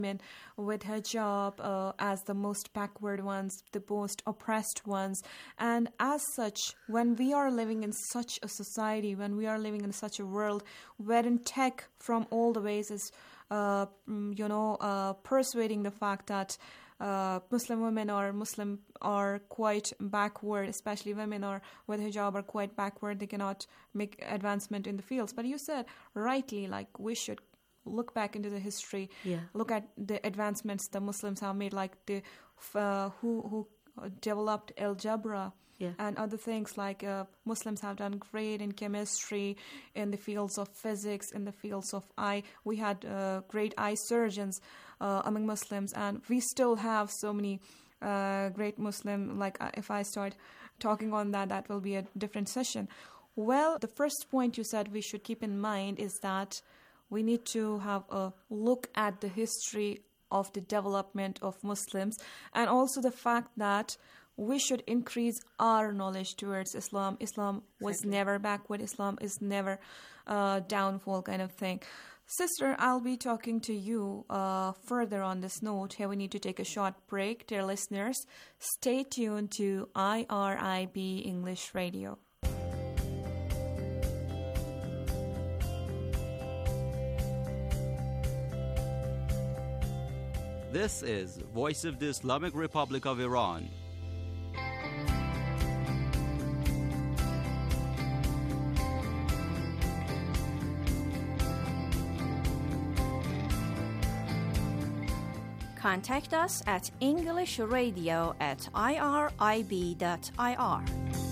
women with hijab as the most backward ones, the most oppressed ones. And as such, when we are living in such a society, when we are living in such a world wherein tech from all the ways is, persuading the fact that Muslim women or Muslim are quite backward, especially women or with hijab are quite backward. They cannot make advancement in the fields. But you said rightly, like we should look back into the history, look at the advancements the Muslims have made, like the who developed algebra and other things. Like Muslims have done great in chemistry, in the fields of physics, in the fields of eye. We had great eye surgeons among Muslims, and we still have so many great Muslim. Like if I start talking on that, that will be a different session. Well, the first point you said we should keep in mind is that we need to have a look at the history of the development of Muslims, and also the fact that we should increase our knowledge towards Islam. Islam was never backward. Islam is never downfall kind of thing. Sister, I'll be talking to you further on this note. Here we need to take a short break. Dear listeners, stay tuned to IRIB English Radio. This is Voice of the Islamic Republic of Iran. Contact us at englishradio@irib.ir.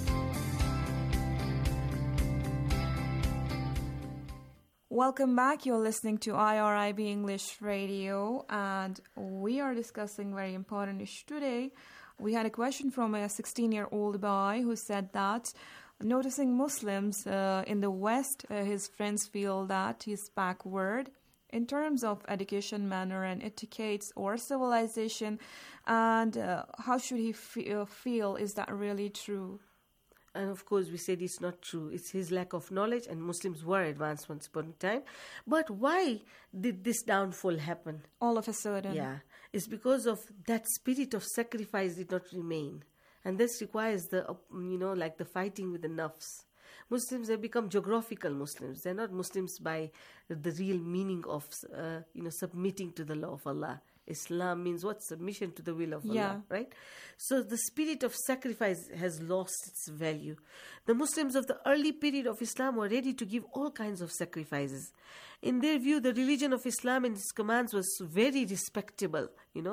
Welcome back. You're listening to IRIB English Radio, and we are discussing very important issue today. We had a question from a 16-year-old boy who said that noticing Muslims in the West, his friends feel that he's backward in terms of education, manner, and etiquettes or civilization. And how should he feel? Is that really true? And of course, we said it's not true. It's his lack of knowledge, and Muslims were advanced once upon a time. But why did this downfall happen? All of a sudden. Yeah, it's because of that spirit of sacrifice did not remain. And this requires the fighting with the nafs. Muslims have become geographical Muslims. They're not Muslims by the real meaning of, submitting to the law of Allah. Islam means what? Submission to the will of Allah, right? So the spirit of sacrifice has lost its value. The Muslims of the early period of Islam were ready to give all kinds of sacrifices. In their view, the religion of Islam and its commands was very respectable,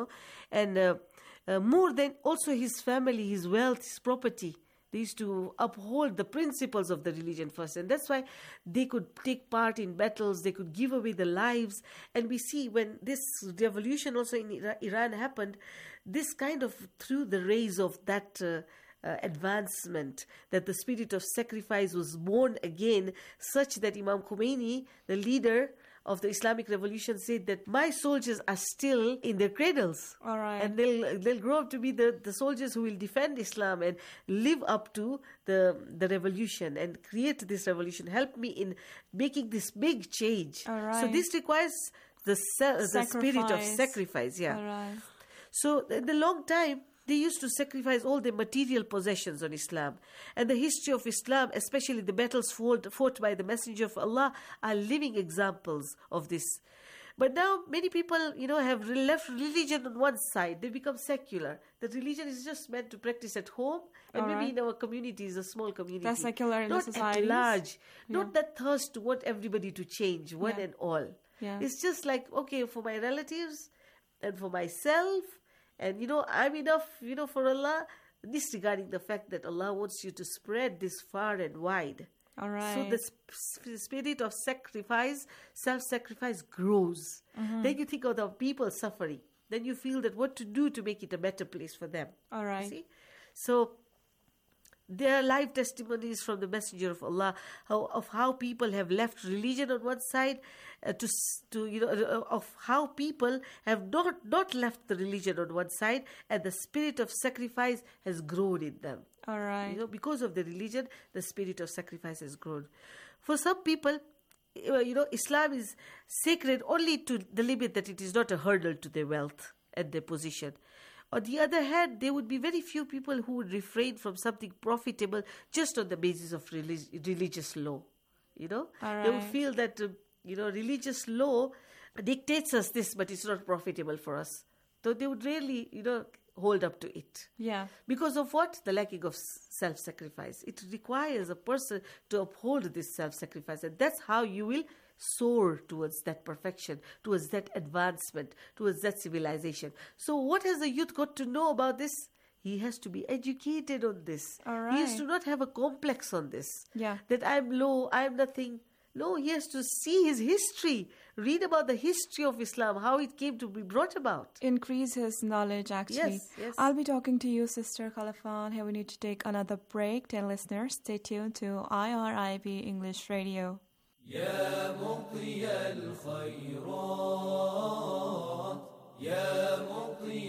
and more than also his family, his wealth, his property. They used to uphold the principles of the religion first. And that's why they could take part in battles, they could give away their lives. And we see when this revolution also in Iran happened, this kind of threw the rays of that advancement, that the spirit of sacrifice was born again, such that Imam Khomeini, the leader of the Islamic Revolution, said that my soldiers are still in their cradles. All right. And they'll grow up to be the soldiers who will defend Islam and live up to the revolution and create this revolution. Help me in making this big change. All right. So this requires the spirit of sacrifice. Yeah. All right. So in the long time, they used to sacrifice all their material possessions on Islam. And the history of Islam, especially the battles fought by the Messenger of Allah, are living examples of this. But now many people, have left religion on one side. They become secular. The religion is just meant to practice at home and maybe in our communities, a small community. That's secular in the society. Not at large. Not that thirst to want everybody to change, one and all. Yeah. It's just like, okay, for my relatives and for myself, and, I'm enough, for Allah, disregarding the fact that Allah wants you to spread this far and wide. All right. So the spirit of sacrifice, self-sacrifice grows. Mm-hmm. Then you think of the people suffering. Then you feel that what to do to make it a better place for them. All right. See? So there are live testimonies from the Messenger of Allah of how people have left religion on one side of how people have not left the religion on one side, and the spirit of sacrifice has grown in them. All right. Because of the religion, the spirit of sacrifice has grown. For some people, Islam is sacred only to the limit that it is not a hurdle to their wealth and their position. On the other hand, there would be very few people who would refrain from something profitable just on the basis of religious law. They would feel that, religious law dictates us this, but it's not profitable for us. So they would really, hold up to it. Yeah. Because of what? The lacking of self-sacrifice. It requires a person to uphold this self-sacrifice. And that's how you will soar towards that perfection, towards that advancement, towards that civilization. So what has the youth got to know about this? He has to be educated on this. All He has right. to not have a complex on this. Yeah. That I'm low, I'm nothing. No, he has to see his history, read about the history of Islam, how it came to be brought about. Increase his knowledge, actually. Yes. I'll be talking to you, Sister Khalafan. Here we need to take another break. Dear listeners, stay tuned to IRIB English Radio. يا مطي الخيرات يا مطي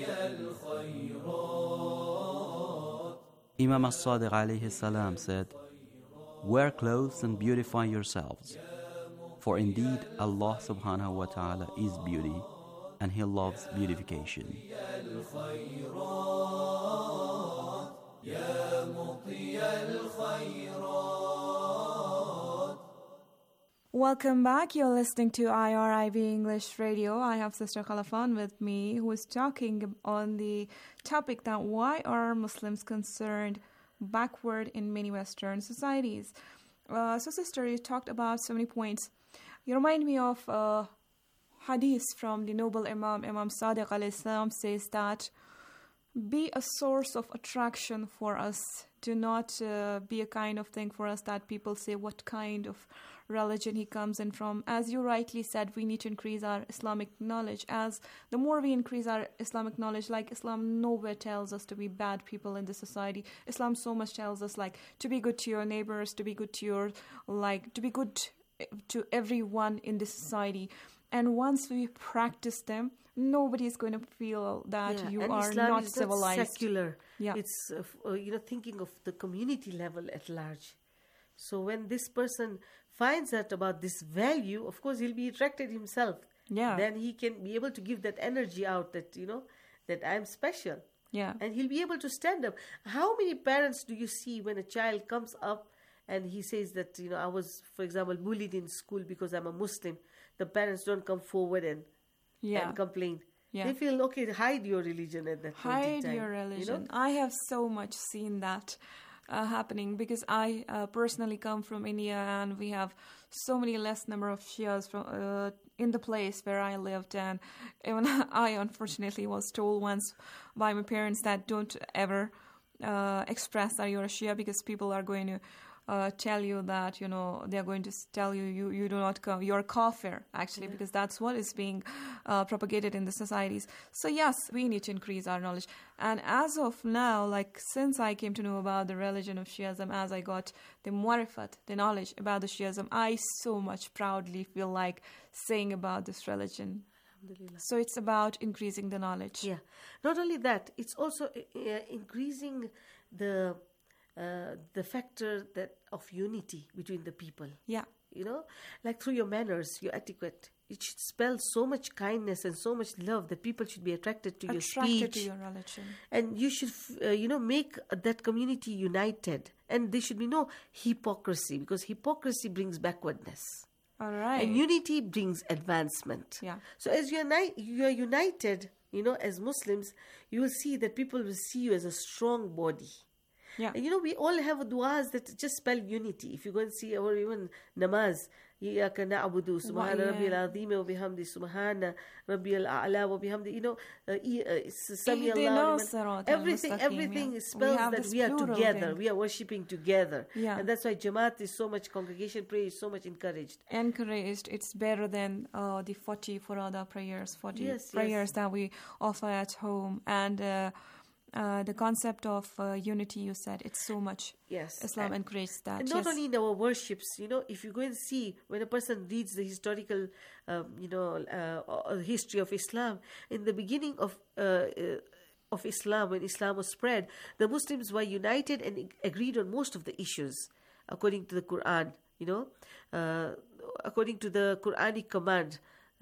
الخيرات. Imam as-Sadiq alayhi salam said, "Wear clothes and beautify yourselves, for indeed Allah subhanahu wa ta'ala is beauty, and He loves beautification." Welcome back. You're listening to IRIB English Radio. I have Sister Khalafan with me, who is talking on the topic that why are Muslims concerned backward in many Western societies. So, Sister, you talked about so many points. You remind me of hadith from the noble Imam Sadiq alayhi salam says that be a source of attraction for us. Do not be a kind of thing for us that people say what kind of religion he comes in from. As you rightly said, we need to increase our Islamic knowledge. As the more we increase our Islamic knowledge, like Islam nowhere tells us to be bad people in the society. Islam so much tells us like to be good to your neighbors, to be good to your to be good to everyone in the society. And once we practice them, nobody is going to feel that you and are Islam not is civilized. Not secular. Yeah. It's thinking of the community level at large. So when this person finds out about this value, of course he'll be attracted himself. Yeah. Then he can be able to give that energy out that that I'm special. Yeah. And he'll be able to stand up. How many parents do you see when a child comes up and he says that I was, for example, bullied in school because I'm a Muslim? The parents don't come forward and complain. Yeah. They feel, okay, hide your religion at that point in Hide time. your religion. I have so much seen that happening because I personally come from India and we have so many less number of Shias from in the place where I lived, and even I unfortunately was told once by my parents that don't ever express that you're a Shia because people are going to tell you that they are going to tell you do not come, you're kafir actually, because that's what is being propagated in the societies. So yes, we need to increase our knowledge. And as of now, like since I came to know about the religion of Shiism, as I got the marifat, the knowledge about the Shiism, I so much proudly feel like saying about this religion. So it's about increasing the knowledge. Yeah. Not only that, it's also increasing the factor of unity between the people. Yeah. Like through your manners, your etiquette. It should spell so much kindness and so much love that people should be attracted to your speech. Attracted to your religion. And you should, make that community united. And there should be no hypocrisy, because hypocrisy brings backwardness. All right. And unity brings advancement. Yeah. So as you are united, as Muslims, you will see that people will see you as a strong body. Yeah. And we all have du'as that just spell unity. If you go and see our even namaz, إِيَّاكَ نَعْبُدُ سُبْحَانَ رَبِّيَ الْعَظِيمِ وَبِحَمْدِ سُبْحَانَ رَبِّيَ الْأَعْلَى وَبِحَمْدِ سَمِيَ اللَّهُ everything spells that we are together. We are worshipping together. Yeah. And that's why Jamaat is so much, congregation prayer is so much encouraged. It's better than the 40 Furada prayers, 40 Yes, prayers that we offer at home. And the concept of unity, you said, it's so much. Yes. Islam encourages that. And not only in our worships, if you go and see, when a person reads the historical, history of Islam, in the beginning of Islam, when Islam was spread, the Muslims were united and agreed on most of the issues, according to the Quran. according to the Quranic command,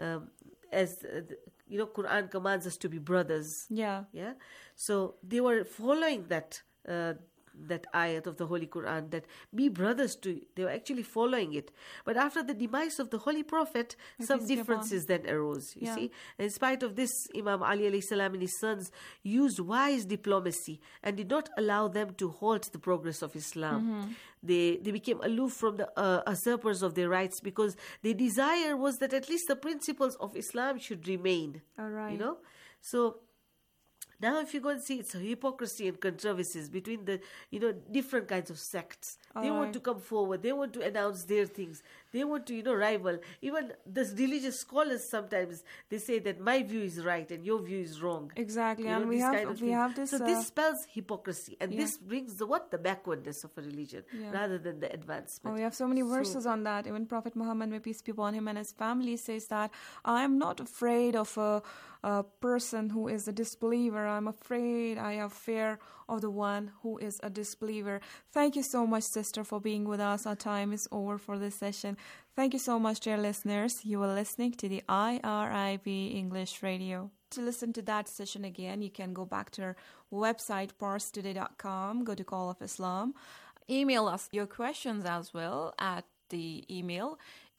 Quran commands us to be brothers. Yeah. Yeah. So they were following that ayat of the Holy Quran, that be brothers to. They were actually following it. But after the demise of the Holy Prophet, some differences then arose. You see, and in spite of this, Imam Ali alayhi salam and his sons used wise diplomacy and did not allow them to halt the progress of Islam. They became aloof from the usurpers of their rights, because their desire was that at least the principles of Islam should remain. All right. You know, so. Now, if you go and see, it's a hypocrisy and controversies between the, different kinds of sects. They want to come forward. They want to announce their things. They want to, rival. Even the religious scholars sometimes, they say that my view is right and your view is wrong. Exactly. And we have this... So this spells hypocrisy. And this brings the backwardness of a religion rather than the advancement. We have so many verses on that. Even Prophet Muhammad, may peace be upon him, and his family says that, I am not afraid of a person who is a disbeliever. I have fear of the one who is a disbeliever. Thank you so much, sister, for being with us. Our time is over for this session. Thank you so much, dear listeners. You are listening to the IRIB English Radio. To listen to that session again, you can go back to our website, parstoday.com, go to Call of Islam. Email us your questions as well at the email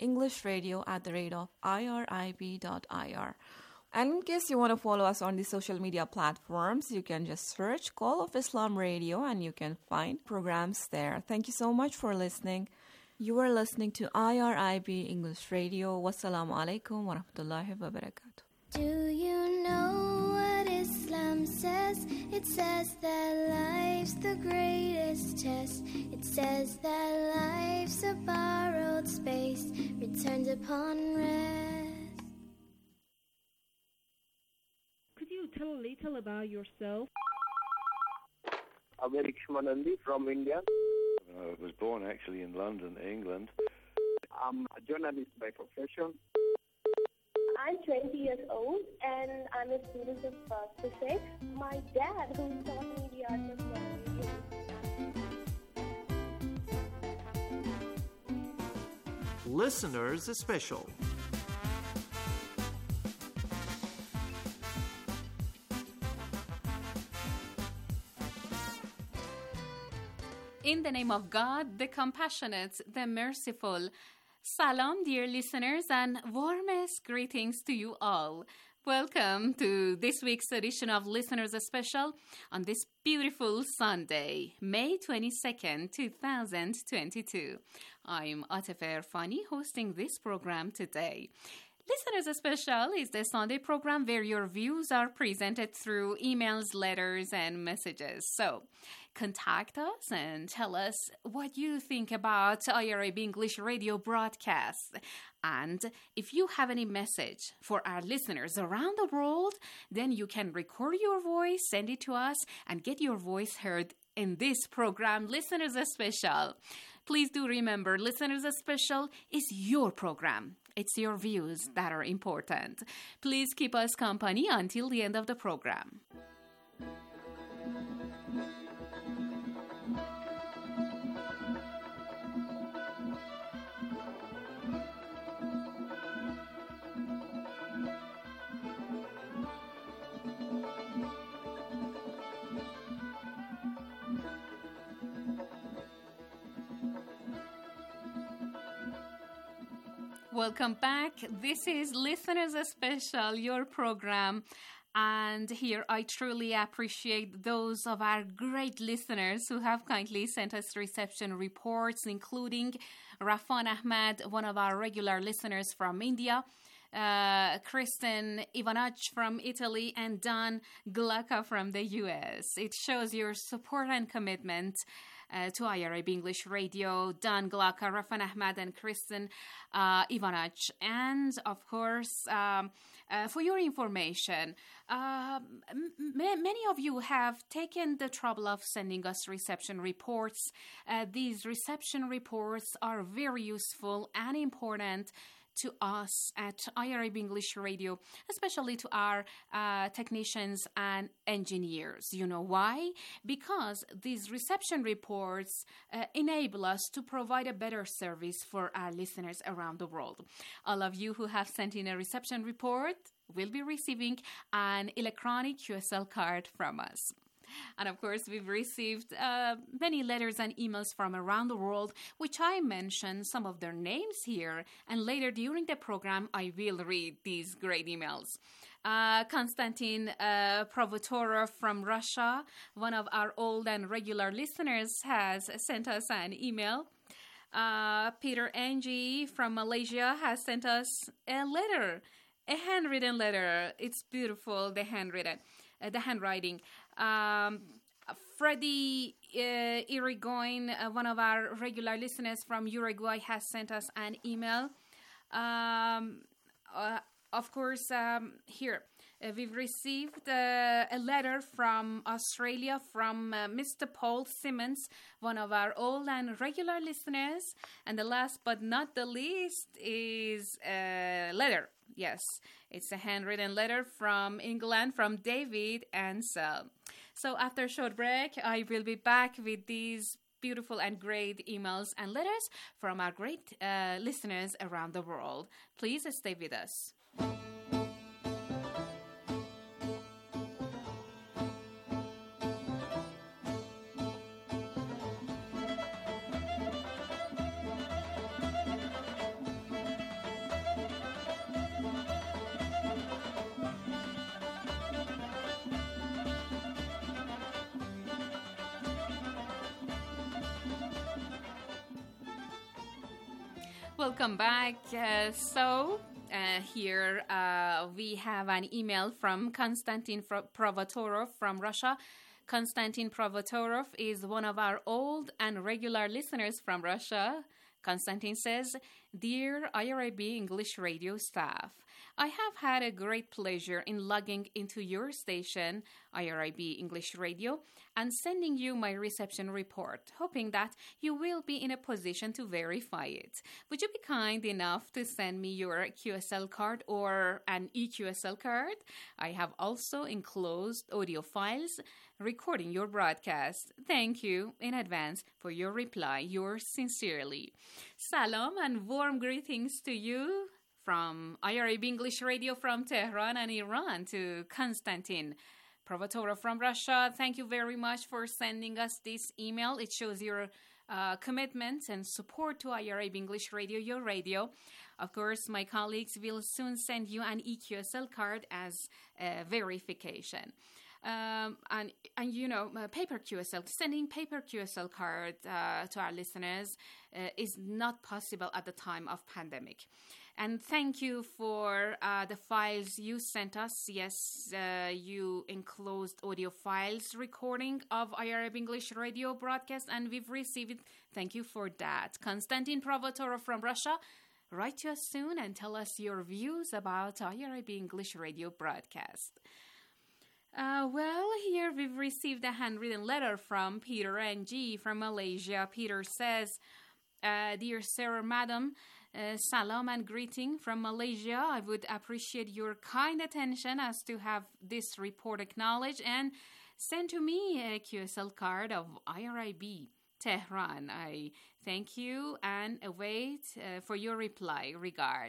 englishradio@irib.ir. And in case you want to follow us on the social media platforms, you can just search Call of Islam Radio and you can find programs there. Thank you so much for listening. You are listening to IRIB English Radio. Wassalamu alaikum wa rahmatullahi wa barakatuh. Do you know what Islam says? It says that life's the greatest test. It says that life's a borrowed space, returned upon rest. Could you tell a little about yourself? I'm Eric Shmanandi from India. I was born actually in London, England. I'm a journalist by profession. I'm 20 years old and I'm a student of physics. My dad, who taught me the art of journalism. Listeners Special. In the name of God, the compassionate, the merciful. Salam, dear listeners, and warmest greetings to you all. Welcome to this week's edition of Listeners Special on this beautiful Sunday, May 22nd, 2022. I'm Atefer Fani, hosting this program today. Listeners Special is the Sunday program where your views are presented through emails, letters, and messages. So, contact us and tell us what you think about IRIB English Radio broadcasts. And if you have any message for our listeners around the world, then you can record your voice, send it to us, and get your voice heard in this program, Listeners Special. Please do remember, Listeners Special is your program. It's your views that are important. Please keep us company until the end of the program. Welcome back. This is Listeners Special, your program. And here I truly appreciate those of our great listeners who have kindly sent us reception reports, including Rafan Ahmad, one of our regular listeners from India, Kristen Ivanach from Italy, and Dan Glaka from the US. It shows your support and commitment to IRIB English Radio, Dan Glaka, Rafan Ahmad, and Kristen Ivanach. And, of course, for your information, many of you have taken the trouble of sending us reception reports. These reception reports are very useful and important to us at IRIB English Radio, especially to our technicians and engineers. You know why? Because these reception reports enable us to provide a better service for our listeners around the world. All of you who have sent in a reception report will be receiving an electronic QSL card from us. And of course, we've received many letters and emails from around the world, which I mentioned some of their names here. And later during the program, I will read these great emails. Konstantin Provotorov from Russia, one of our old and regular listeners, has sent us an email. Peter Angie from Malaysia has sent us a letter, a handwritten letter. It's beautiful, the handwriting. Freddie Irigoyen, one of our regular listeners from Uruguay, has sent us an email. Of course, here we've received a letter from Australia from Mr. Paul Simmons, one of our old and regular listeners. And the last but not the least is a letter. Yes, it's a handwritten letter from England from David Ansel. So after a short break, I will be back with these beautiful and great emails and letters from our great listeners around the world. Please stay with us. Welcome back. Here we have an email from Konstantin Provotorov from Russia. Konstantin Provotorov is one of our old and regular listeners from Russia. Konstantin says, "Dear IRIB English Radio staff, I have had a great pleasure in logging into your station, IRIB English Radio, and sending you my reception report, hoping that you will be in a position to verify it. Would you be kind enough to send me your QSL card or an EQSL card? I have also enclosed audio files recording your broadcast. Thank you in advance for your reply. Yours sincerely." Salam and warm greetings to you from IRIB English Radio from Tehran and Iran to Konstantin Provotorov from Russia. Thank you very much for sending us this email. It shows your commitment and support to IRIB English Radio, your radio. Of course, my colleagues will soon send you an EQSL card as verification. And you know, paper QSL, sending paper QSL card to our listeners is not possible at the time of pandemic. And thank you for the files you sent us. Yes, you enclosed audio files recording of IRIB English Radio broadcast, and we've received it. Thank you for that. Konstantin Provotorov from Russia, write to us soon and tell us your views about IRIB English Radio broadcast. Well, here we've received a handwritten letter from Peter N.G. from Malaysia. Peter says, "Dear Sir, Madam, salam and greeting from Malaysia. I would appreciate your kind attention as to have this report acknowledged and send to me a QSL card of IRIB Tehran. I thank you and await for your reply. Regard."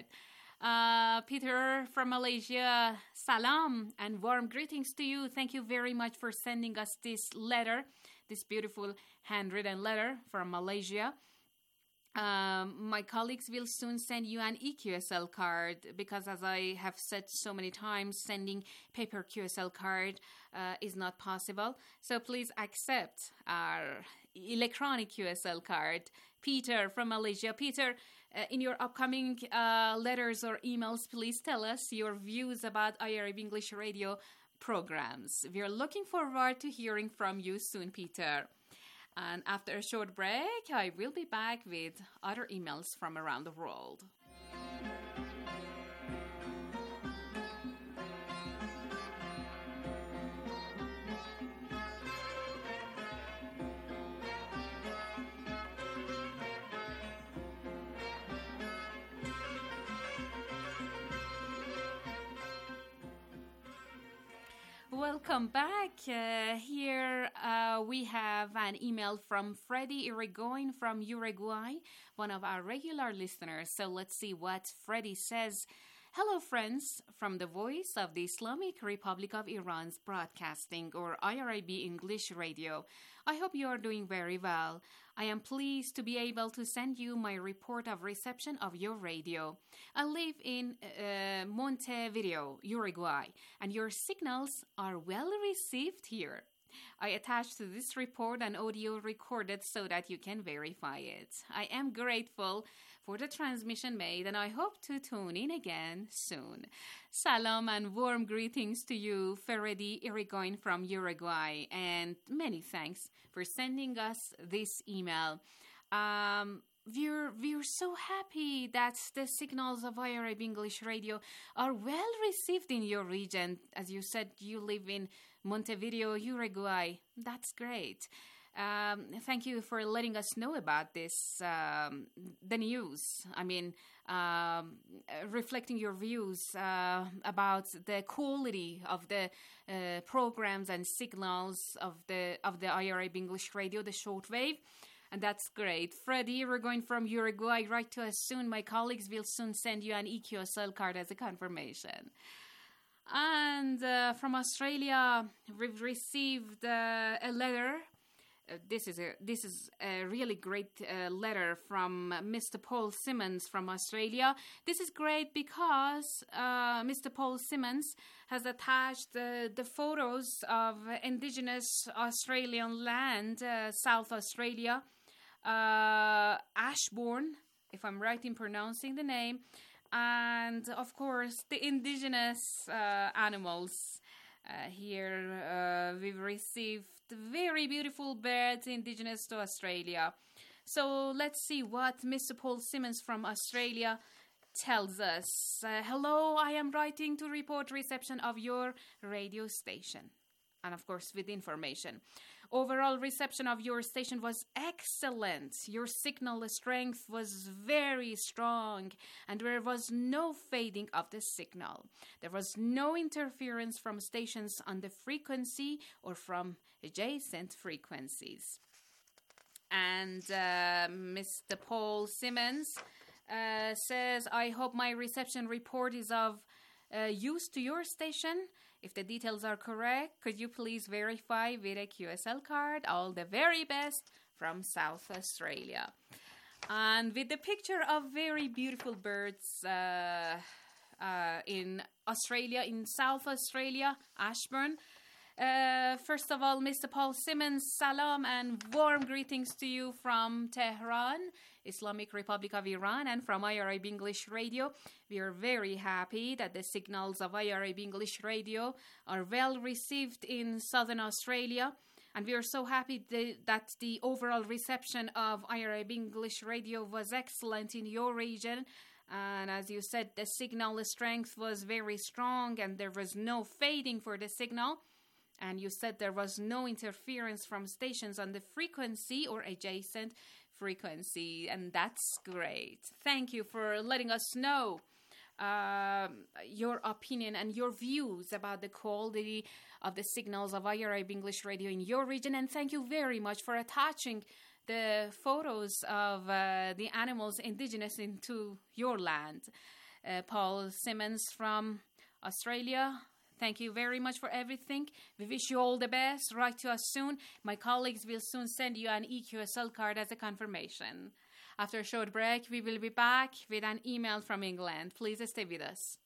Peter from Malaysia, salam and warm greetings to you. Thank you very much for sending us this letter, this beautiful handwritten letter from Malaysia. My colleagues will soon send you an EQSL card because, as I have said so many times, sending paper QSL card is not possible. So please accept our electronic QSL card. Peter from Malaysia. Peter, in your upcoming letters or emails, please tell us your views about IRIB English Radio programs. We are looking forward to hearing from you soon, Peter. And after a short break, I will be back with other emails from around the world. Welcome back. Here we have an email from Freddy Irigoyen from Uruguay, one of our regular listeners. So let's see what Freddy says. Hello, friends, from the Voice of the Islamic Republic of Iran's Broadcasting, or IRIB English Radio. I hope you are doing very well. I am pleased to be able to send you my report of reception of your radio. I live in Montevideo, Uruguay, and your signals are well received here. I attached to this report an audio recorded so that you can verify it. I am grateful for the transmission made, and I hope to tune in again soon. Salam and warm greetings to you, Freddy Irigoyen from Uruguay, and many thanks for sending us this email. We're so happy that the signals of IRIB English Radio are well received in your region. As you said, you live in Montevideo, Uruguay. That's great. Thank you for letting us know about this, the news. I mean, reflecting your views about the quality of the programs and signals of the IRIB English Radio, the shortwave. And that's great. Freddy, you're going from Uruguay. Write to us soon. My colleagues will soon send you an EQSL card as a confirmation. And from Australia, we've received a letter. This is a really great letter from Mr. Paul Simmons from Australia. This is great because Mr. Paul Simmons has attached the photos of indigenous Australian land, South Australia, Ashbourne, if I'm right in pronouncing the name, and of course the indigenous animals. Here we've received very beautiful birds indigenous to Australia. So let's see what Mr. Paul Simmons from Australia tells us. Hello, I am writing to report reception of your radio station. And of course with information. Overall reception of your station was excellent. Your signal strength was very strong and there was no fading of the signal. There was no interference from stations on the frequency or from adjacent frequencies. And Mr. Paul Simmons says, I hope my reception report is of use to your station. If the details are correct, could you please verify with a QSL card? All the very best from South Australia. And with the picture of very beautiful birds in Australia, in South Australia, Ashbourne. First of all, Mr. Paul Simmons, salam and warm greetings to you from Tehran, Islamic Republic of Iran, and from IRIB English Radio. We are very happy that the signals of IRIB English Radio are well received in Southern Australia, and we are so happy that the overall reception of IRIB English Radio was excellent in your region. And as you said, the signal strength was very strong and there was no fading for the signal. And you said there was no interference from stations on the frequency or adjacent frequency. And that's great. Thank you for letting us know your opinion and your views about the quality of the signals of IRIB English Radio in your region. And thank you very much for attaching the photos of the animals indigenous into your land. Paul Simmons from Australia, thank you very much for everything. We wish you all the best. Write to us soon. My colleagues will soon send you an EQSL card as a confirmation. After a short break, we will be back with an email from England. Please stay with us.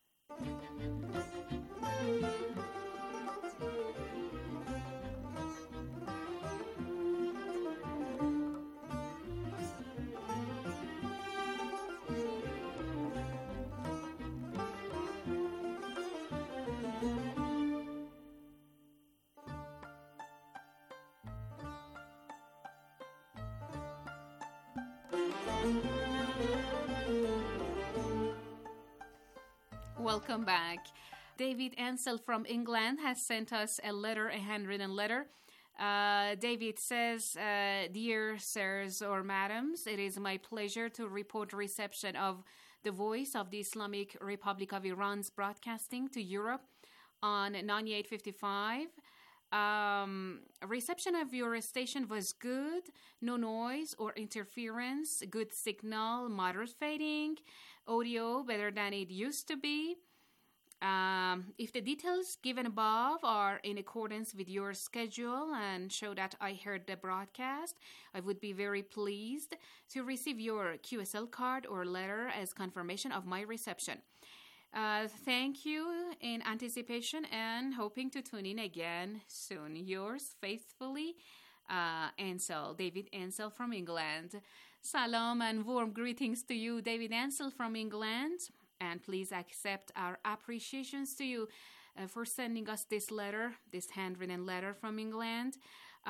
Welcome back. David Ansel from England has sent us a letter, a handwritten letter. David says, Dear sirs or madams, it is my pleasure to report reception of the Voice of the Islamic Republic of Iran's broadcasting to Europe. on 98.55. Reception of your station was good, no noise or interference, good signal, moderate fading, audio better than it used to be. If the details given above are in accordance with your schedule and show that I heard the broadcast, I would be very pleased to receive your QSL card or letter as confirmation of my reception. Thank you in anticipation and hoping to tune in again soon. Yours faithfully, Ansel, David Ansel from England. Salam and warm greetings to you, David Ansel from England. And please accept our appreciations to you for sending us this letter, this handwritten letter from England.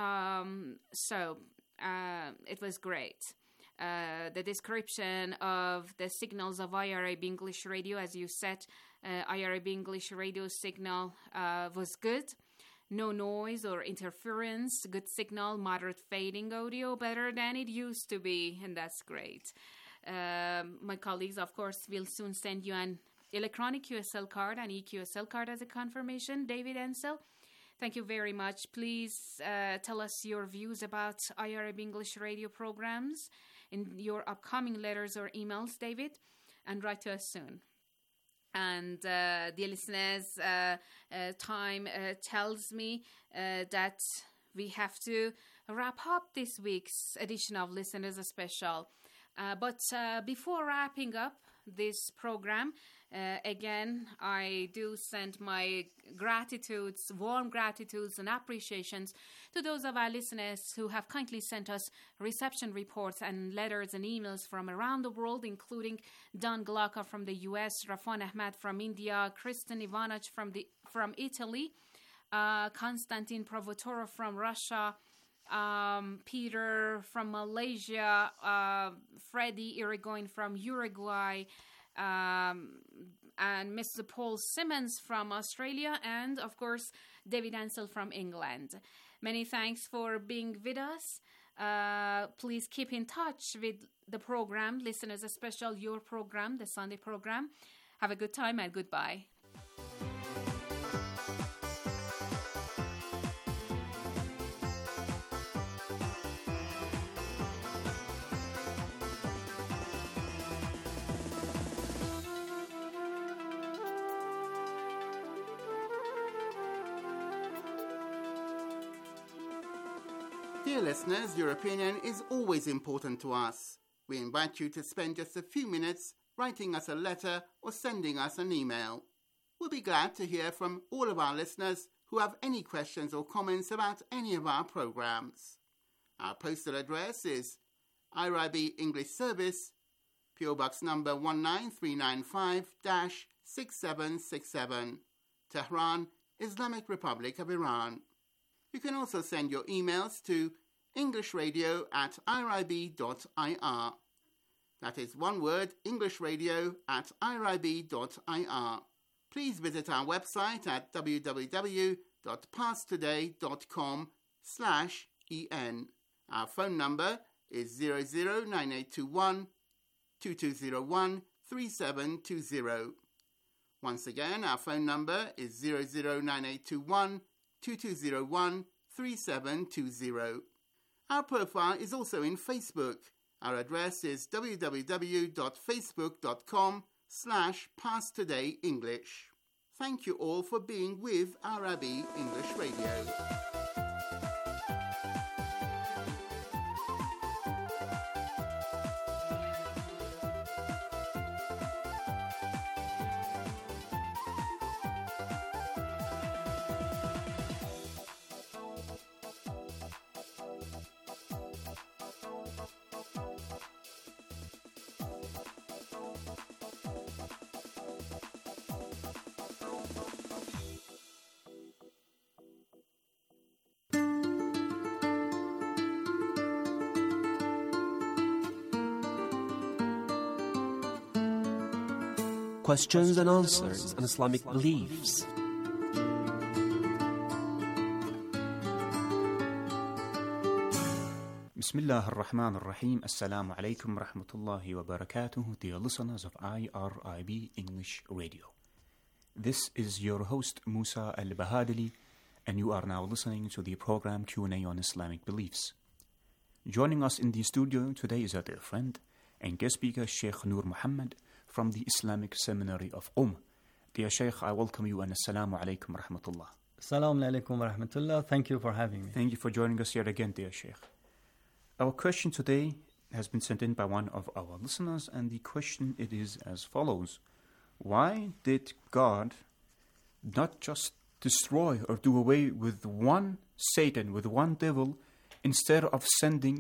It was great. The description of the signals of IRIB English Radio, as you said, IRIB English Radio signal was good. No noise or interference, good signal, moderate fading audio, better than it used to be, and that's great. My colleagues, of course, will soon send you an electronic QSL card, an EQSL card as a confirmation. David Ansel, thank you very much. Please tell us your views about IRIB English Radio programs in your upcoming letters or emails, David, and write to us soon. And dear listeners, time tells me that we have to wrap up this week's edition of Listeners Special. But before wrapping up this program, again, I do send my gratitudes, warm gratitudes and appreciations to those of our listeners who have kindly sent us reception reports and letters and emails from around the world, including Don Glocka from the US, Rafan Ahmad from India, Kristen Ivanich from Italy, Konstantin Provotoro from Russia, Peter from Malaysia, Freddie Irigoyen from Uruguay, and Mr. Paul Simmons from Australia, and of course David Ansel from England. Many thanks for being with us. Please keep in touch with the program, Listeners Special, your program, the Sunday program. Have a good time and goodbye. Dear listeners, your opinion is always important to us. We invite you to spend just a few minutes writing us a letter or sending us an email. We'll be glad to hear from all of our listeners who have any questions or comments about any of our programs. Our postal address is IRIB English Service, PO Box number 19395-6767, Tehran, Islamic Republic of Iran. You can also send your emails to englishradio@irib.ir. That is one word, englishradio@irib.ir. Please visit our website at www.passtoday.com/en. Our phone number is 009821 2201 3720. Once again, our phone number is 009821 2201 3720. Our profile is also in Facebook. Our address is www.facebook.com/PassTodayEnglish. Thank you all for being with IRIB English Radio. Questions and answers on Islamic beliefs. Bismillah ar-Rahman ar-Rahim. Assalamu alaikum wa rahmatullahi wa barakatuh, dear listeners of IRIB English Radio. This is your host Musa Al-Bahadili, and you are now listening to the program Q&A on Islamic Beliefs. Joining us in the studio today is our dear friend and guest speaker Sheikh Noor Muhammad from the Islamic Seminary of Dear Sheikh, I welcome you and Assalamu alaikum wa rahmatullah. Assalamu alaikum wa rahmatullah. Thank you for having me. Thank you for joining us here again, dear Sheikh. Our question today has been sent in by one of our listeners, and the question it is as follows. Why did God not just destroy or do away with one Satan, with one devil, instead of sending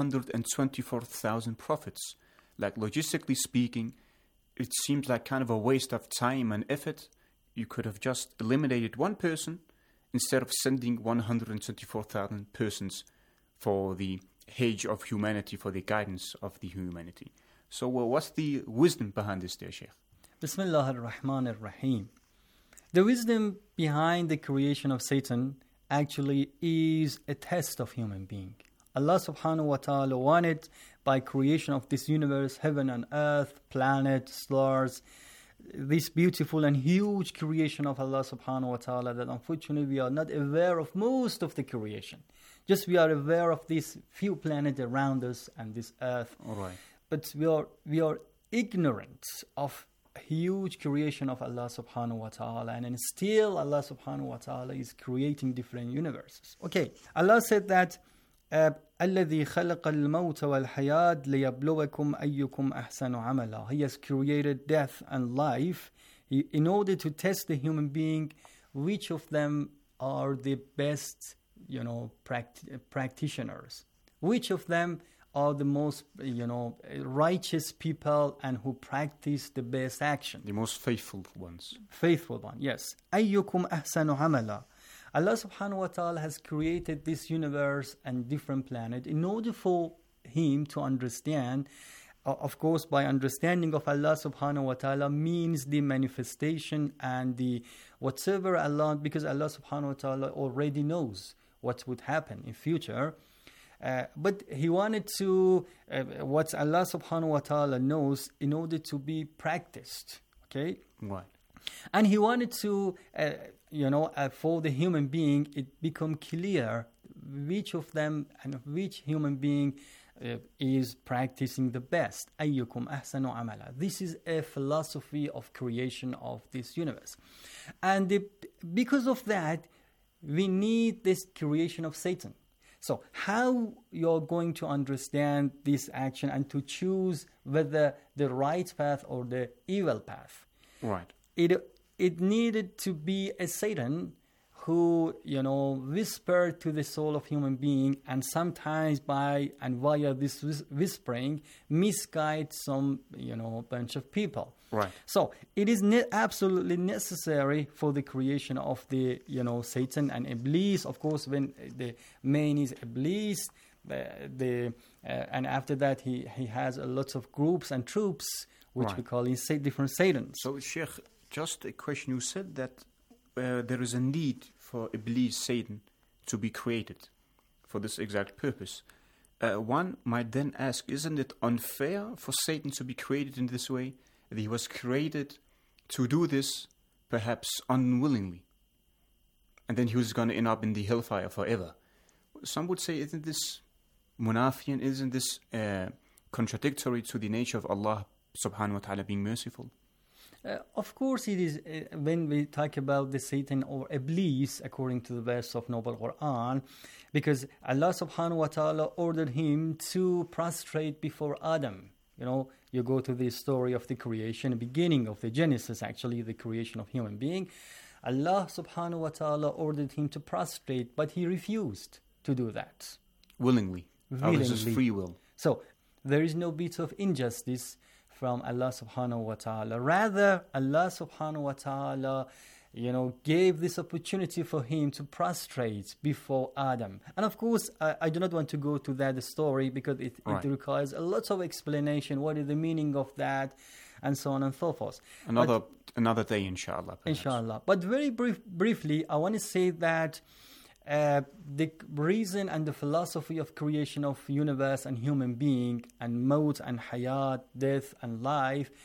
124,000 prophets? Like, logistically speaking, it seems like kind of a waste of time and effort. You could have just eliminated one person instead of sending 124,000 persons for the age of humanity, for the guidance of the humanity. So what's the wisdom behind this, dear Sheikh? Bismillah ar-Rahman ar-Rahim. The wisdom behind the creation of Satan actually is a test of human being. Allah subhanahu wa ta'ala wanted, by creation of this universe, heaven and earth, planets, stars, this beautiful and huge creation of Allah subhanahu wa ta'ala, that unfortunately we are not aware of most of the creation. Just we are aware of these few planets around us and this earth. All right. But we are ignorant of huge creation of Allah subhanahu wa ta'ala, and still Allah subhanahu wa ta'ala is creating different universes. Okay, Allah said that الذي خلق الموت والحياة ليبلوكم أيكم أحسن عملا. He has created death and life in order to test the human being, which of them are the best, practitioners, which of them are the most, righteous people and who practice the best action. The most faithful ones. Faithful one, yes. أيكم أحسن عملا. Allah subhanahu wa ta'ala has created this universe and different planets in order for him to understand. Of course, by understanding of Allah subhanahu wa ta'ala means the manifestation and the whatever Allah, because Allah subhanahu wa ta'ala already knows what would happen in future. But he wanted to, what Allah subhanahu wa ta'ala knows in order to be practiced. Okay? Right. And he wanted to, for the human being, it become clear which of them and which human being is practicing the best. أَيُّكُمْ أَحْسَنُ عَمَلًا. This is a philosophy of creation of this universe. And because of that, we need this creation of Satan. So how you're going to understand this action and to choose whether the right path or the evil path? Right. It needed to be a Satan who, whispered to the soul of human being, and sometimes by and via this whispering misguide some, bunch of people. Right. So it is absolutely necessary for the creation of the, Satan and Iblis. Of course, when the main is Iblis, and after that he has a lot of groups and troops, which right. we call different Satans. So, Sheikh, just a question. You said that there is a need for Iblis, Satan, to be created for this exact purpose. One might then ask, isn't it unfair for Satan to be created in this way? That he was created to do this, perhaps unwillingly. And then he was going to end up in the hellfire forever. Some would say, isn't this munafiyan? Isn't this contradictory to the nature of Allah subhanahu wa ta'ala being merciful? Of course it is. When we talk about the Satan or Iblis, according to the verse of Noble Quran, because Allah subhanahu wa ta'ala ordered him to prostrate before Adam. You go to the story of the creation, the beginning of the Genesis, actually, the creation of human being. Allah subhanahu wa ta'ala ordered him to prostrate, but he refused to do that. Willingly. Out of his free will. So, there is no bit of injustice from Allah subhanahu wa ta'ala. Rather, Allah subhanahu wa ta'ala, gave this opportunity for him to prostrate before Adam. And of course, I do not want to go to that story because it requires a lot of explanation. What is the meaning of that? And so on and so forth. Another day, inshallah. Perhaps. Inshallah. But very briefly, I want to say that the reason and the philosophy of creation of universe and human being and maut and hayat, death and life,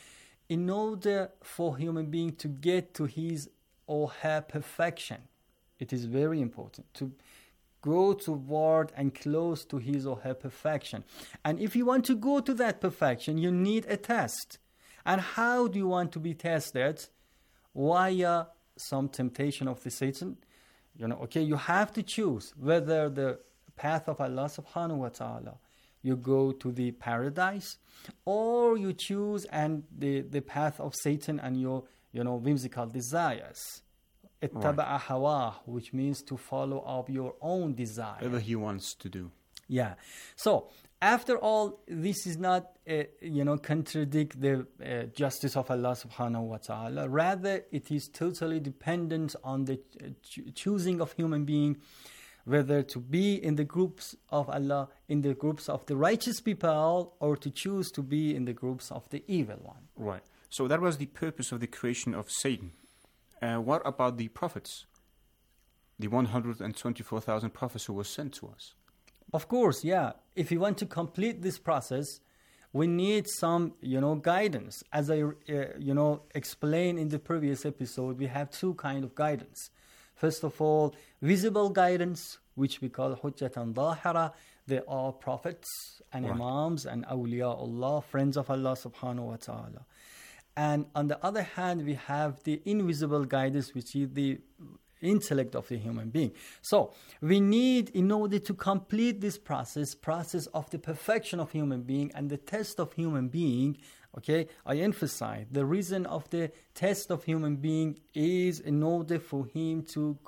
in order for human being to get to his or her perfection, it is very important to go toward and close to his or her perfection. And if you want to go to that perfection, you need a test. And how do you want to be tested? Via some temptation of the Satan. You have to choose whether the path of Allah subhanahu wa ta'ala, you go to the paradise, or you choose and the path of Satan and your whimsical desires. Ittaba'a hawa, which means to follow up your own desire. Whatever he wants to do. Yeah. So, after all, this is not, contradict the justice of Allah subhanahu wa ta'ala. Rather, it is totally dependent on the choosing of human being, whether to be in the groups of Allah, in the groups of the righteous people, or to choose to be in the groups of the evil one. Right. So that was the purpose of the creation of Satan. What about the prophets? The 124,000 prophets who were sent to us? Of course, yeah. If you want to complete this process, we need some, guidance. As I, explained in the previous episode, we have two kinds of guidance. First of all, visible guidance, which we call Hujjatan Dhahira. They are prophets and imams and awliyaullah, friends of Allah subhanahu wa ta'ala. And on the other hand, we have the invisible guidance, which is the intellect of the human being. So we need, in order to complete this process of the perfection of human being and the test of human being, okay, I emphasize the reason of the test of human being is in order for him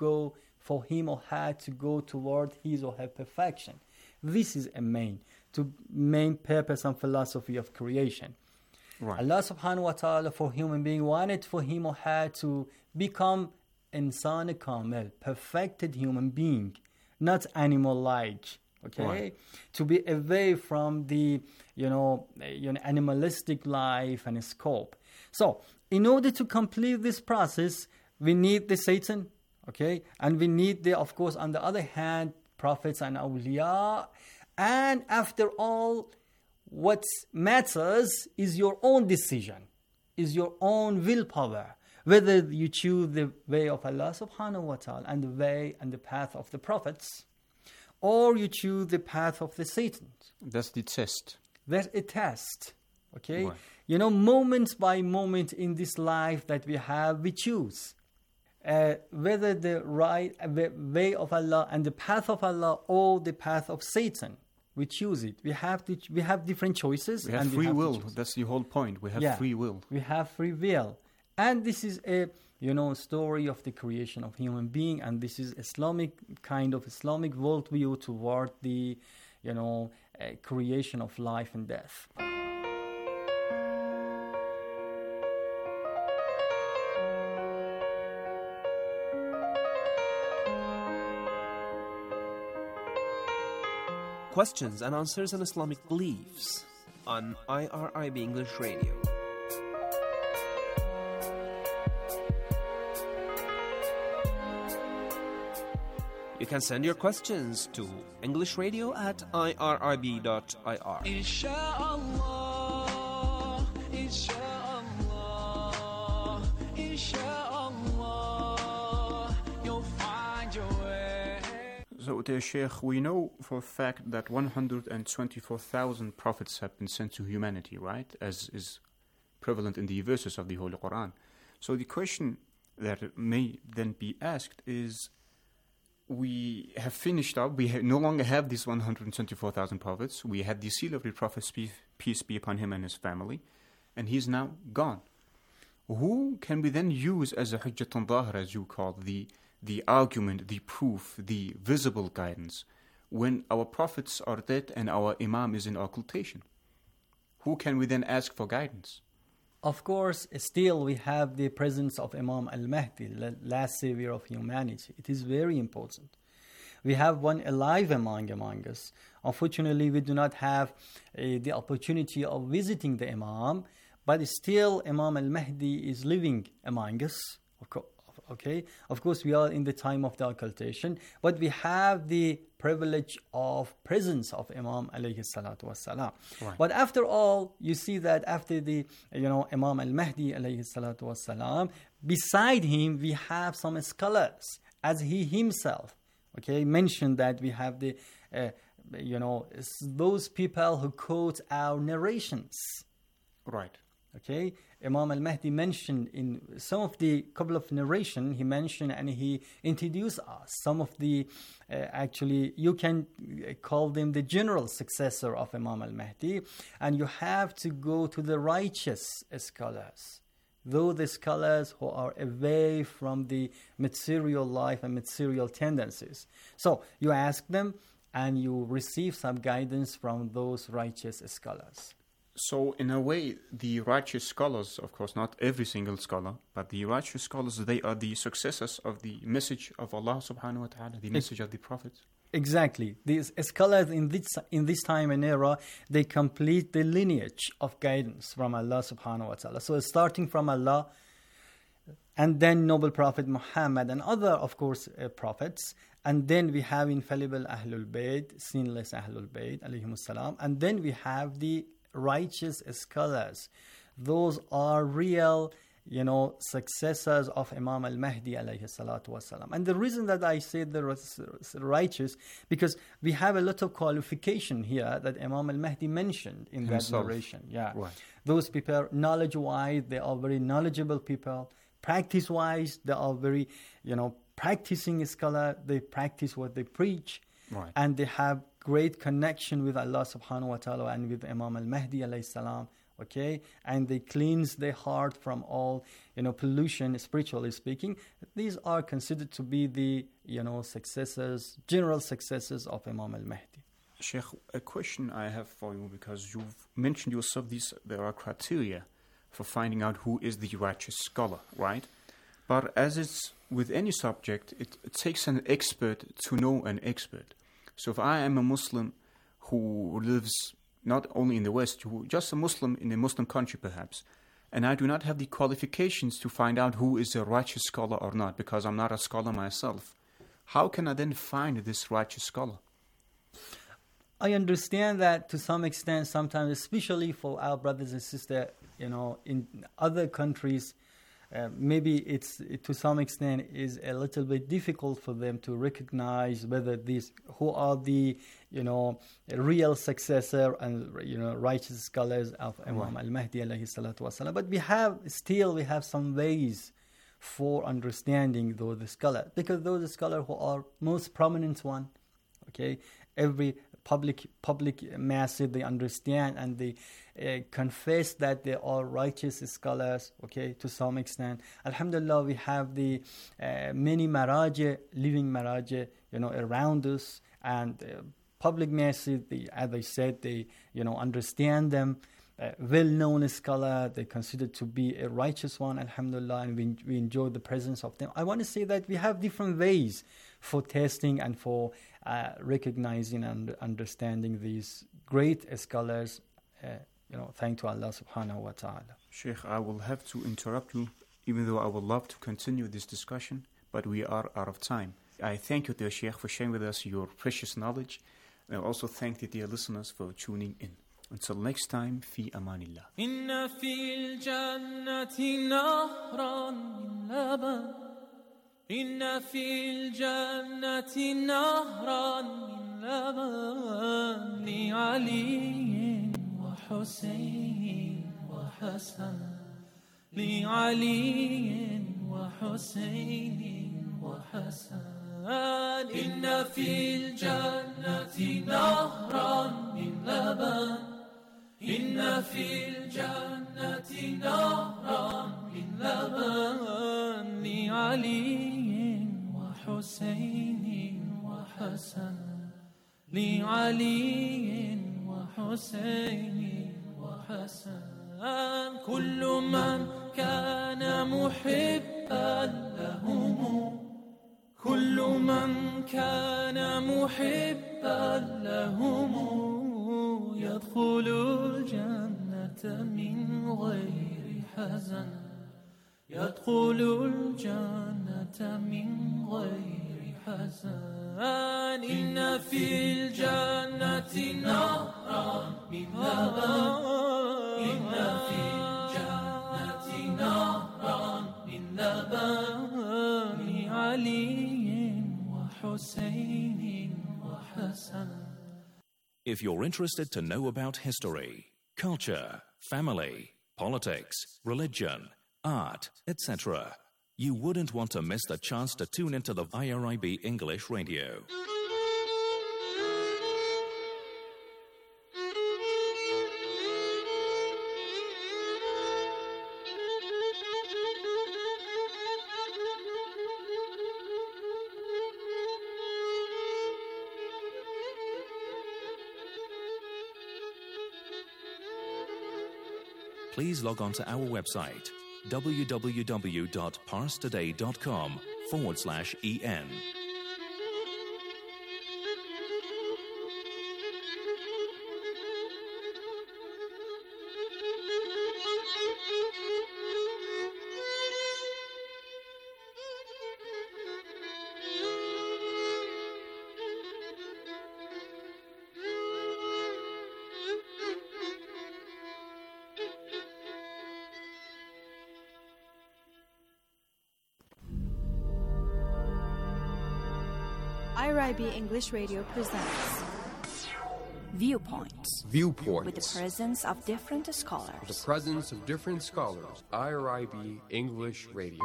or her to go toward his or her perfection. This is a main purpose and philosophy of creation. Right. Allah subhanahu wa ta'ala for human being wanted for him or her to become insan kamil, perfected human being, not animal-like, okay? Right. To be away from the, animalistic life and scope. So, in order to complete this process, we need the Satan, okay? And we need of course, on the other hand, prophets and awliya. And after all, what matters is your own decision, is your own willpower. Whether you choose the way of Allah subhanahu wa ta'ala and the way and the path of the prophets, or you choose the path of the Satan. That's the test. That's a test. Okay? Right. Moment by moment in this life that we have, we choose. Whether the way of Allah and the path of Allah or the path of Satan. We choose it. We have different choices. We have free will. That's the whole point. We have free will. We have free will. And this is a story of the creation of human being, and this is Islamic worldview toward the creation of life and death. Questions and answers on Islamic beliefs on IRIB English Radio. You can send your questions to englishradio@irib.ir. Inshallah, inshallah, inshallah, you'll find your way. So, dear Sheikh, we know for a fact that 124,000 prophets have been sent to humanity, right? As is prevalent in the verses of the Holy Quran. So the question that may then be asked is, we have finished up, no longer have these 124,000 prophets. We had the seal of the Prophet, peace be upon him and his family, and he's now gone. Who can we then use as a hujjatun dhahir, as you call the argument, the proof, the visible guidance, when our prophets are dead and our imam is in occultation? Who can we then ask for guidance? Of course, still we have the presence of Imam al-Mahdi, the last savior of humanity. It is very important. We have one alive among us. Unfortunately, we do not have the opportunity of visiting the Imam, but still Imam al-Mahdi is living among us. Okay, of course we are in the time of the occultation, but we have the privilege of presence of Imam alayhi salatu wassalam. Right. But after all, you see that after the Imam al-Mahdi alayhi salatu wassalam, beside him we have some scholars, as he himself mentioned that we have the those people who quote our narrations. Right. Okay, Imam al-Mahdi mentioned in some of the couple of narration, he mentioned and he introduced us some of the, actually you can call them the general successor of Imam al-Mahdi, and you have to go to the righteous scholars, though the scholars who are away from the material life and material tendencies. So you ask them and you receive some guidance from those righteous scholars. So, in a way, the righteous scholars, of course, not every single scholar, but the righteous scholars, they are the successors of the message of Allah subhanahu wa ta'ala, the message of the Prophet. Exactly. These scholars in this time and era, they complete the lineage of guidance from Allah subhanahu wa ta'ala. So, starting from Allah, and then Noble Prophet Muhammad and other, of course, prophets. And then we have infallible Ahlul Bayt, sinless Ahlul Bayt, alayhimus salam. And then we have the righteous scholars. Those are real, successors of Imam al-Mahdi alayhi salatu wasalam. And the reason that I say the righteous, because we have a lot of qualification here that Imam al-Mahdi mentioned in himself. That narration. Yeah, right. Those people, knowledge-wise, they are very knowledgeable people. Practice-wise, they are very, practicing scholar. They practice what they preach, right. And they have great connection with Allah subhanahu wa ta'ala and with Imam al-Mahdi alayhi salam, and they cleanse their heart from all, pollution, spiritually speaking. These are considered to be the, successors, general successors of Imam al-Mahdi. Sheikh, a question I have for you, because you've mentioned yourself there are criteria for finding out who is the righteous scholar, right? But as it's with any subject, it takes an expert to know an expert. So if I am a Muslim who lives not only in the West, just a Muslim in a Muslim country perhaps, and I do not have the qualifications to find out who is a righteous scholar or not, because I'm not a scholar myself, how can I then find this righteous scholar? I understand that to some extent, sometimes, especially for our brothers and sisters, in other countries, maybe it's to some extent is a little bit difficult for them to recognize whether who are the real successor and righteous scholars of Imam al-Mahdi alayhi salatu wasalam. But we have some ways for understanding those scholars, because those scholars who are most prominent one, every public masses, they understand and they confess that they are righteous scholars, to some extent. Alhamdulillah, we have the many maraji, living maraji, around us, and public masses, as I said, they, understand them. Well-known scholar, they consider to be a righteous one, alhamdulillah, and we enjoy the presence of them. I want to say that we have different ways for testing and for recognizing and understanding these great scholars, thanks to Allah subhanahu wa ta'ala. Sheikh, I will have to interrupt you, even though I would love to continue this discussion, but we are out of time. I thank you, dear Sheikh, for sharing with us your precious knowledge, and I also thank the dear listeners for tuning in. Until next time, fi amanillah. Inna fil jannati nahran min laban. Inna fil jannati nahran min laban. Li Ali wa Hussein wa Hassan. Li Ali wa Hussein wa Hassan. Inna fil jannati nahran min laban. إن في الجنة نهرا من لبن لعلي وحسين وحسن لعلي وحسين وحسن كل من كان محبا لهم كل من كان محبا لهم يدخل الجنة من غير حزن يدخل الجنة من غير حزن إن في الجنة نهرا من لبن إن في الجنة نهرا من لبن علي وحسين وحسن. If you're interested to know about history, culture, family, politics, religion, art, etc., you wouldn't want to miss the chance to tune into the IRIB English Radio. Please log on to our website www.parstoday.com/en. IRIB English Radio presents Viewpoints. Viewpoints. With the presence of different scholars. With the presence of different scholars. IRIB English Radio.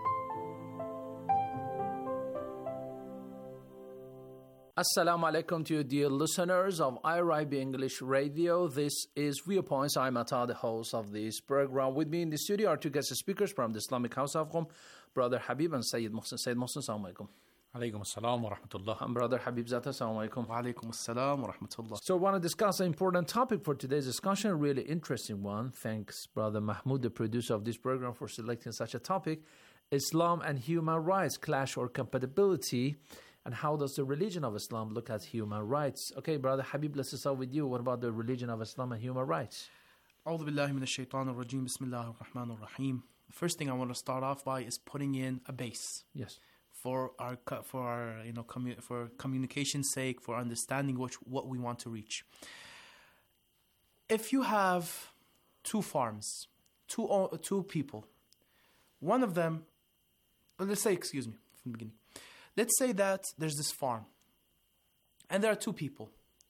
Assalamu alaikum to you, dear listeners of IRIB English Radio. This is Viewpoints. I'm Ata, the host of this program. With me in the studio are two guest speakers from the Islamic House of Qom, Brother Habib and Sayyid Mohsen. Sayyid Mohsen, assalamu alaikum. Alaikum assalam wa rahmatullah. And Brother Habib Zata, assalamu alaikum. Wa alaikum assalam wa rahmatullah. So I want to discuss an important topic for today's discussion, a really interesting one. Thanks, Brother Mahmoud, the producer of this program, for selecting such a topic. Islam and human rights, clash or compatibility, and how does the religion of Islam look at human rights? Okay, Brother Habib, let's start with you. What about the religion of Islam and human rights? A'udhu billahi minash shaitanir rajim. Bismillahir rahmanir rahim. The first thing I want to start off by is putting in a base. Yes. For our for communication's sake, for understanding what we want to reach. If you have two farms, two people, one of them, let's say, excuse me, from the beginning. Let's say that there's this farm, and there are two people.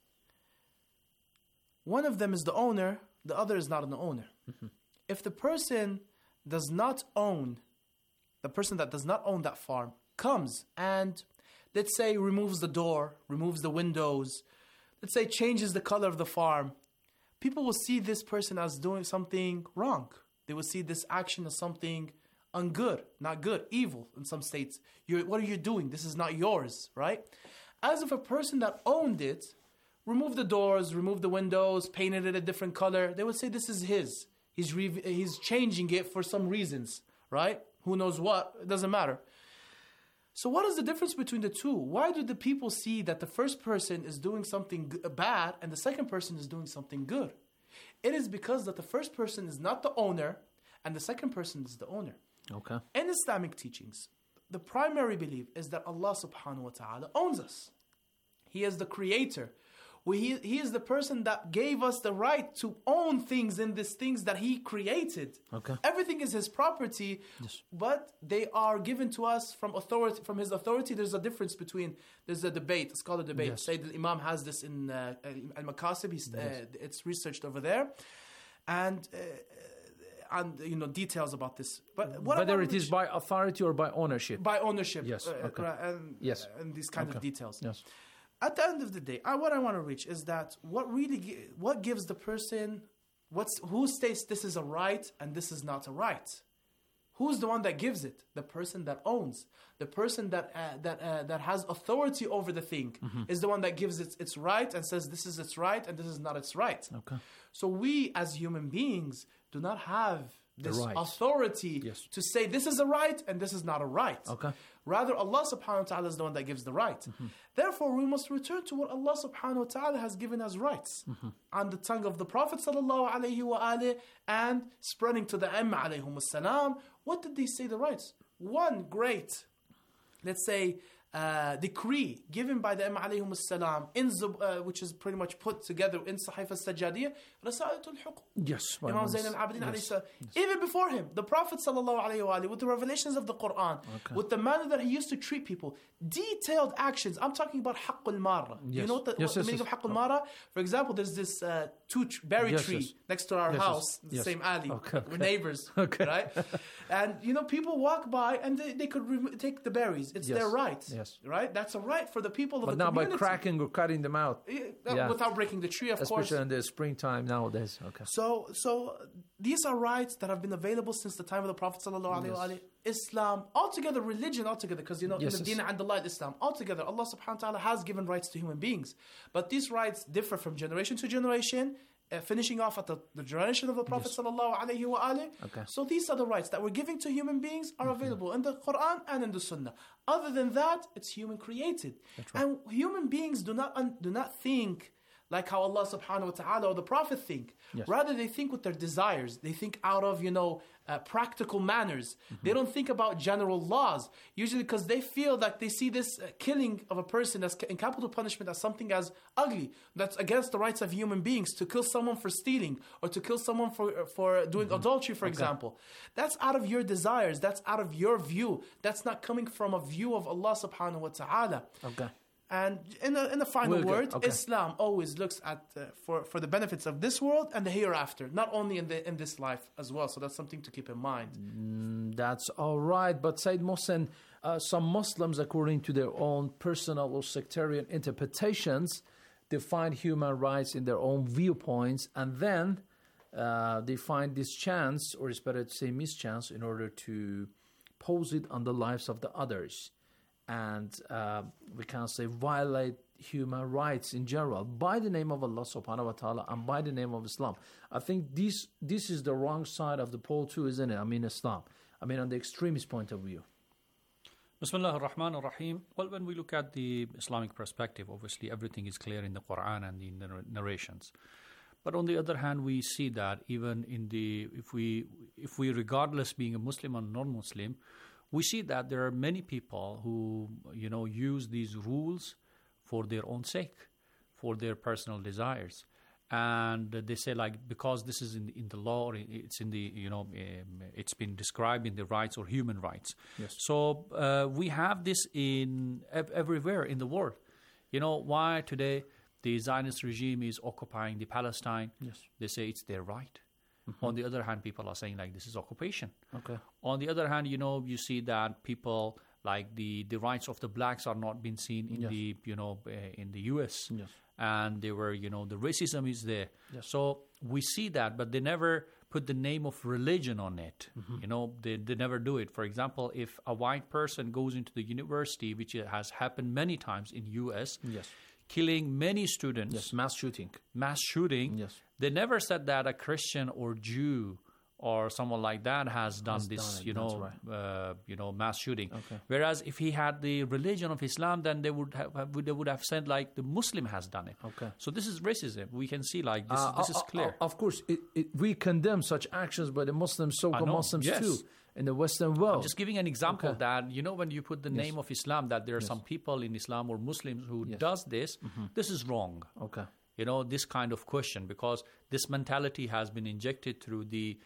One of them is the owner, the other is not an owner. Mm-hmm. If the person that does not own that farm comes and, let's say, removes the door, removes the windows, let's say changes the color of the farm, people will see this person as doing something wrong. They will see this action as something ungood, not good, evil in some states. What are you doing? This is not yours, right? As if a person that owned it, removed the doors, removed the windows, painted it a different color, they would say this is his. He's changing it for some reasons, right? Who knows what? It doesn't matter. So what is the difference between the two? Why do the people see that the first person is doing something bad and the second person is doing something good? It is because that the first person is not the owner and the second person is the owner. Okay. In Islamic teachings, the primary belief is that Allah subhanahu wa ta'ala owns us. He is the creator. He is the person that gave us the right to own things in these things that He created. Okay. Everything is His property, yes, but they are given to us from authority. From His authority, there's a difference between. There's a debate, a scholar debate. Yes. Sayyid al-Imam has this in Al-Makasib. It's researched over there, and details about this. But whether it is by authority or by ownership. By ownership. Yes. Okay. And these kind of details. Yes. At the end of the day, what I want to reach is that what gives the person, who states this is a right and this is not a right? Who's the one that gives it? The person that owns, the person that has authority over the thing, is the one that gives it its right and says this is its right and this is not its right. Okay. So we as human beings do not have this right. authority to say this is a right and this is not a right. Okay. Rather, Allah subhanahu wa ta'ala is the one that gives the right. Therefore, we must return to what Allah subhanahu wa ta'ala has given as rights on the tongue of the Prophet sallallahu alayhi wa alihi and spreading to the Imam alayhum as-salam. What did they say the rights? One great, let's say, decree given by the Imam alayhum as-salam, which is pretty much put together in Sahif al-Sajjadiyah, Rasa'atul Huquq. Yes. Imam Zayn al-Abidin alayhi salam. Even before him, the Prophet sallallahu alayhi wa alihi, with the revelations of the Quran, with the manner that he used to treat people, detailed actions. I'm talking about Haqqul Marra. Yes. You know what the meaning of Haqqul Marra? For example, there's this berry tree next to our house, the same alley. We're neighbors, right? And people walk by and they could take the berries. It's their right. Right? That's a right for the people of the community. But now by cracking or cutting them out. Without breaking the tree, of course. Especially in the springtime nowadays. Okay. So these are rights that have been available since the time of the Prophet sallallahu alaihi wasallam. Islam, altogether, religion altogether, because in the deen and Allah Islam, altogether, Allah subhanahu wa ta'ala has given rights to human beings. But these rights differ from generation to generation, finishing off at the generation of the Prophet sallallahu alaihi wa alihi. So these are the rights that we're giving to human beings are available in the Quran and in the Sunnah. Other than that, it's human created. Right. And human beings do not think like how Allah subhanahu wa ta'ala or the Prophet think. Rather, they think with their desires. They think out of, practical manners. They don't think about general laws. Usually because they feel that they see this killing of a person as in capital punishment as something as ugly. That's against the rights of human beings. To kill someone for stealing or to kill someone for doing adultery, for example. That's out of your desires. That's out of your view. That's not coming from a view of Allah subhanahu wa ta'ala. And in the final word, Islam always looks at for the benefits of this world and the hereafter, not only in this life as well. So that's something to keep in mind. That's all right. But Sayyid Mohsen, some Muslims, according to their own personal or sectarian interpretations, define human rights in their own viewpoints, and then they find this chance, or it's better to say mischance, in order to pose it on the lives of the others. And we can say violate human rights in general by the name of Allah subhanahu wa ta'ala and by the name of Islam. I think this is the wrong side of the pole too, isn't it? I mean Islam. I mean on the extremist point of view. Bismillah ar-Rahman ar-Rahim. Well, when we look at the Islamic perspective, obviously everything is clear in the Quran and in the narrations. But on the other hand, we see that even in if we regardless being a Muslim or non-Muslim, we see that there are many people who, use these rules for their own sake, for their personal desires. And they say, because this is in the law, or it's in the, it's been described in the rights or human rights. So we have this in everywhere in the world. Why today the Zionist regime is occupying the Palestine? They say it's their right. On the other hand, people are saying this is occupation. On the other hand, you see that people the rights of the blacks are not being seen in the in the U.S. And they were the racism is there. So we see that, but they never put the name of religion on it. They never do it. For example, if a white person goes into the university, which has happened many times in U.S. Killing many students, mass shooting. They never said that a Christian or Jew or someone like that has done this, mass shooting. Whereas if he had the religion of Islam, then they would have said the Muslim has done it. So this is racism. We can see this is clear. Of course, we condemn such actions by the Muslims, so-called Muslims too. In the Western world. I'm just giving an example that, when you put the name of Islam, that there are some people in Islam or Muslims who does this, this is wrong. This kind of question, because this mentality has been injected through the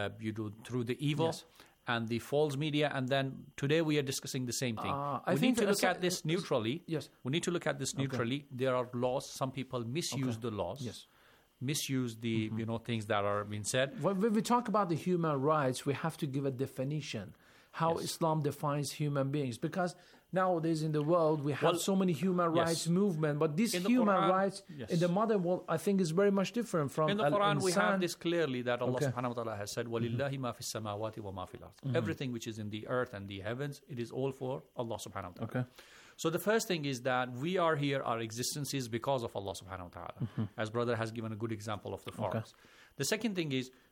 evil and the false media, and then today we are discussing the same thing. We need to look at this neutrally. We need to look at this neutrally. There are laws. Some people misuse the laws. Misuse the things that are being said. When we talk about the human rights, we have to give a definition how Islam defines human beings, because nowadays in the world we have so many human rights movement, but these human rights in the modern world I think is very much different from in the Quran. We have this clearly that Allah subhanahu wa ta'ala has said, وَلِلَّهِ مَا فِي السَّمَاوَاتِ وَمَا فِي الْأَرْضِ. Everything which is in the earth and the heavens, it is all for Allah subhanahu wa ta'ala. So the first thing is that we are here, our existence is because of Allah subhanahu wa ta'ala. As brother has given a good example of the forest. The second thing is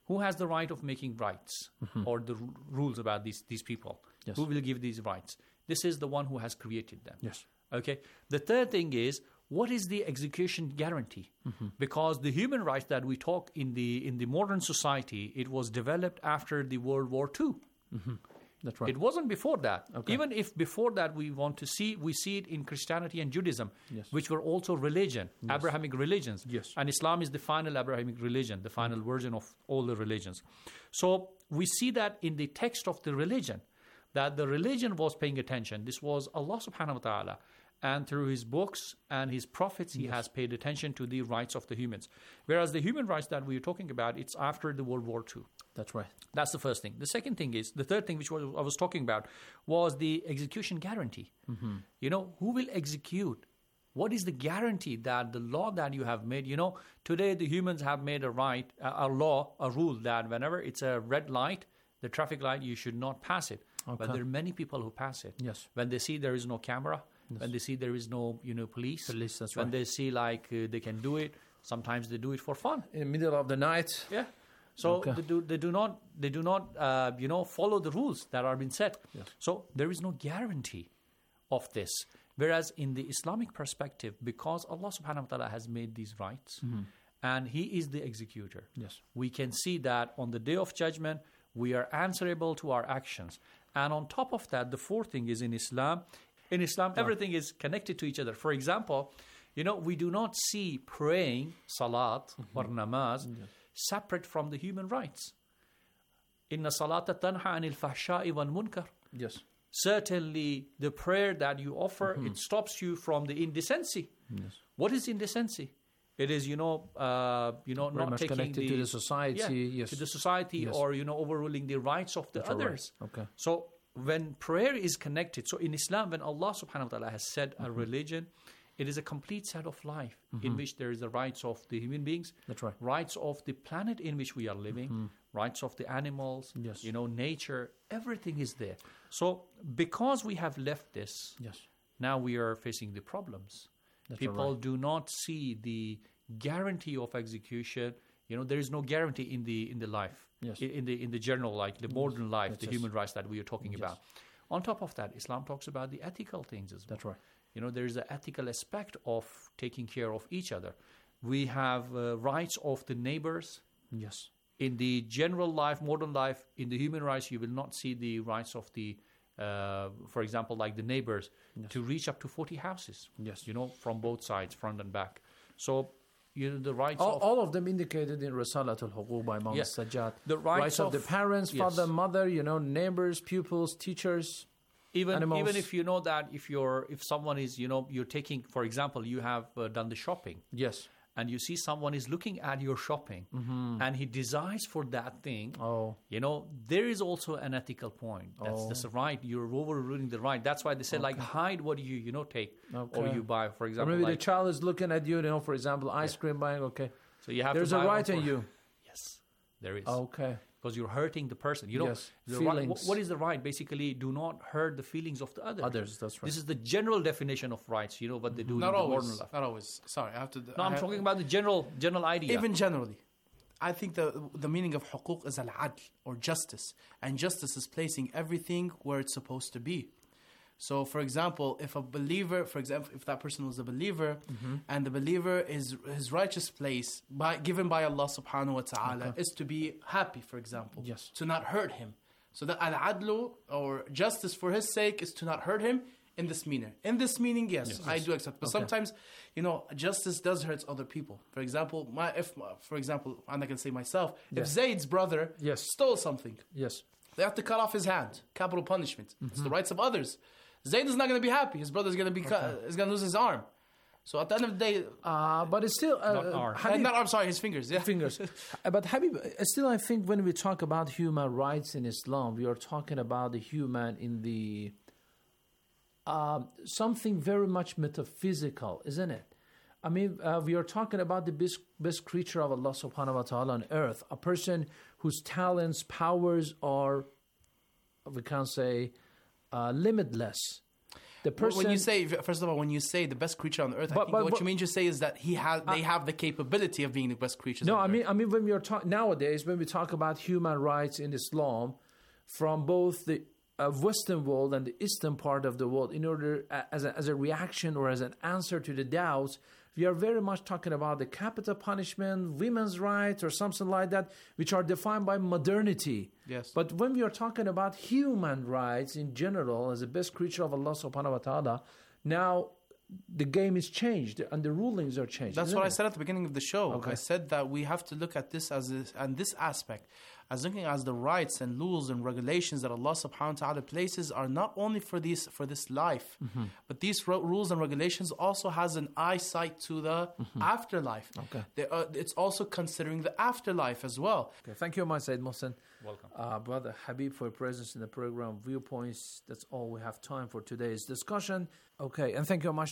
who has the right of making rights or the rules about these people? Yes. Who will give these rights? This is the one who has created them. Yes. Okay. The third thing is, what is the execution guarantee? Because the human rights that we talk in the modern society, it was developed after the World War II. That's right. It wasn't before that. Okay. Even if before that we see it in Christianity and Judaism, Yes. which were also religion, Yes. Abrahamic religions. Yes. And Islam is the final Abrahamic religion, the final version of all the religions. So we see that in the text of the religion, that the religion was paying attention. This was Allah subhanahu wa ta'ala. And through his books and his prophets, he has paid attention to the rights of the humans. Whereas the human rights that we're talking about, it's after the World War II. That's right. That's the first thing. The second thing is, the third thing which I was talking about was the execution guarantee. You know, who will execute? What is the guarantee that the law that you have made, you know, today the humans have made a right, a law, a rule that whenever it's a red light, the traffic light, you should not pass it. Okay. But there are many people who pass it. Yes. When they see there is no camera, when they see there is no, police. That's when right. they see they can do it, sometimes they do it for fun. In the middle of the night. Yeah. So Okay. they do not follow the rules that are being set. Yes. So there is no guarantee of this. Whereas in the Islamic perspective, because Allah subhanahu wa ta'ala has made these rights and he is the executor, Yes. we can see that on the day of judgment, we are answerable to our actions. And on top of that, the fourth thing is in Islam, everything is connected to each other. For example, we do not see praying, salat or namaz, separate from the human rights. Inna salata tanha anil fahsha'i wal munkar. Yes. Certainly, the prayer that you offer, it stops you from the indecency. Yes. What is indecency? It is, not much taking connected to the society, yes. to the society, Yes. or overruling the rights of the That's right. others. Okay. So when prayer is connected, so in Islam, when Allah subhanahu wa ta'ala has said a religion, it is a complete set of life in which there is the rights of the human beings, That's right. rights of the planet in which we are living, rights of the animals, Yes. nature, everything is there. So because we have left this, Yes. now we are facing the problems. That's People right. do not see the guarantee of execution. There is no guarantee in the life, Yes. in the general, like the modern life, Yes, the yes. human rights that we are talking Yes. about. On top of that, Islam talks about the ethical things as well. That's right. There is an ethical aspect of taking care of each other. We have rights of the neighbors. Yes. In the general life, modern life, in the human rights, you will not see the rights of the, for example, like the neighbors, to reach up to 40 houses. Yes. From both sides, front and back. So, the rights All of them indicated in Risalat al-Huquq by Imam Yeah. Sajjad. The rights of the of- parents, yes. father, mother, neighbors, pupils, teachers. Even animals. if you know that if someone is you're taking, for example, you have done the shopping. Yes. And you see someone is looking at your shopping, and he desires for that thing. Oh. There is also an ethical point. That's a right. You're overruling the right. That's why they say like hide what you take or Okay. you buy. For Or example, maybe the like, child is looking at you, for example, ice cream buying, okay. so you have There's to a buy right one in for- you. Yes, there is. Okay. Because you're hurting the person. Yes, the right, feelings. what is the right? Basically, do not hurt the feelings of the other. Others, that's right. This is the general definition of rights. What they do Not in the always. modern life. Not always. Sorry, I have to. No, I'm talking about the general idea. Even generally, I think the meaning of huquq is al-adl, or justice, and justice is placing everything where it's supposed to be. So, for example, if if that person was a believer, and the believer is his righteous place given by Allah subhanahu wa ta'ala is to be happy, for example, Yes. to not hurt him. So that al-adlu, or justice for his sake, is to not hurt him in this meaning. In this meaning, yes. I do accept. But Okay. sometimes, justice does hurt other people. For example, and I can say myself, Yeah. if Zayd's brother stole something, Yes. they have to cut off his hand. Capital punishment. It's the rights of others. Zayd is not going to be happy. His brother's going to is going to lose his arm. So at the end of the day, but it's still his fingers. Yeah, fingers. But Habib, still, I think when we talk about human rights in Islam, we are talking about the human in the something very much metaphysical, isn't it? I mean, we are talking about the best creature of Allah subhanahu wa ta'ala on earth, a person whose talents, powers are, we can say, limitless. The person. When you say, first of all, when you say the best creature on earth, I think what you mean to say is that they have the capability of being the best creatures. No, on earth. I mean when we are nowadays when we talk about human rights in Islam, from both the Western world and the Eastern part of the world, in order as a reaction or as an answer to the doubts, we are very much talking about the capital punishment, women's rights, or something like that, which are defined by modernity. Yes. But when we are talking about human rights in general, as the best creature of Allah subhanahu wa ta'ala, now the game is changed and the rulings are changed. That's what I said at the beginning of the show. Okay. I said that we have to look at this and this aspect as looking as the rights and rules and regulations that Allah subhanahu wa ta'ala places are not only for this life, but these rules and regulations also has an eyesight to the afterlife. Okay. It's also considering the afterlife as well. Okay. Thank you, my Sayyid Mohsen. Welcome. Brother Habib, for your presence in the program. Viewpoints, that's all we have time for today's discussion. Okay, and thank you very much